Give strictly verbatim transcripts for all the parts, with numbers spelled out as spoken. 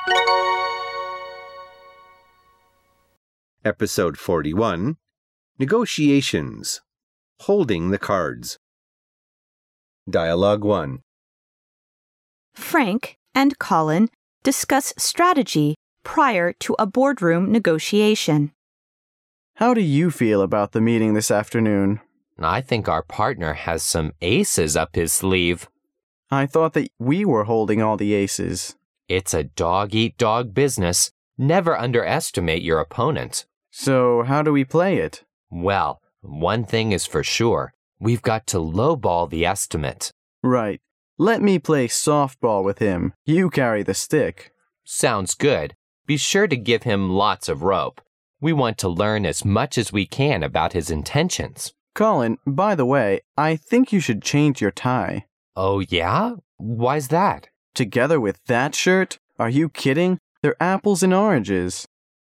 Episode forty-one, Negotiations, Holding the Cards. Dialogue one. Frank and Colin discuss strategy prior to a boardroom negotiation. How do you feel about the meeting this afternoon? I think our partner has some aces up his sleeve. I thought that we were holding all the aces. It's a dog-eat-dog business. Never underestimate your opponent. So how do we play it? Well, one thing is for sure. We've got to lowball the estimate. Right. Let me play softball with him. You carry the stick. Sounds good. Be sure to give him lots of rope. We want to learn as much as we can about his intentions. Colin, by the way, I think you should change your tie. Oh, yeah? Why's that? Together with that shirt? Are you kidding? They're apples and oranges.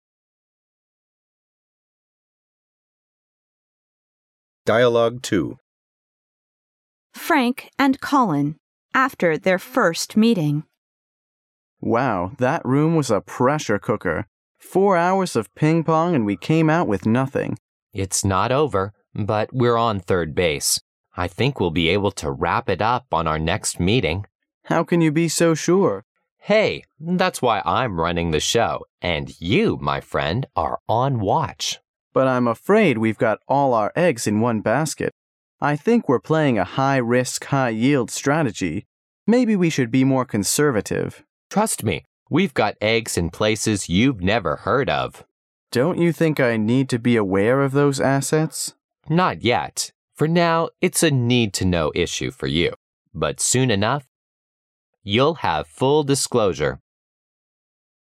Dialogue two. Frank and Colin after their first meeting. Wow, that room was a pressure cooker. Four hours of ping pong and we came out with nothing. It's not over, but we're on third base. I think we'll be able to wrap it up on our next meeting. How can you be so sure? Hey, that's why I'm running the show, and you, my friend, are on watch. But I'm afraid we've got all our eggs in one basket. I think we're playing a high-risk, high-yield strategy. Maybe we should be more conservative. Trust me, we've got eggs in places you've never heard of. Don't you think I need to be aware of those assets? Not yet. For now, it's a need-to-know issue for you. But soon enough, you'll have full disclosure.